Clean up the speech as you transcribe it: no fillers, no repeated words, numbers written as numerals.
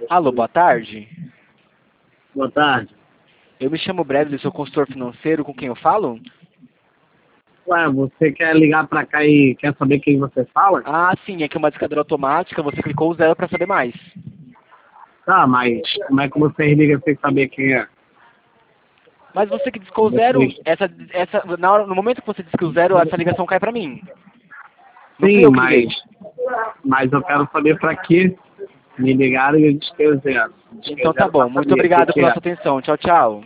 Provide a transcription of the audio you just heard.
Alô, boa tarde. Boa tarde. Eu me chamo Bradley, sou consultor financeiro, com quem eu falo? Ué, você quer ligar pra cá e quer saber quem você fala? Ah, sim, é que é uma discadora automática, você clicou o 0 para saber mais. Tá, mas como é que você liga sem saber quem é? Mas você que discou o 0, no momento que você disse que o 0, essa ligação cai pra mim. Não fui Sim, eu que liguei. mas eu quero saber pra que me ligaram e eu disse que é zero. Então tá bom, muito obrigado pela sua atenção. Tchau, tchau.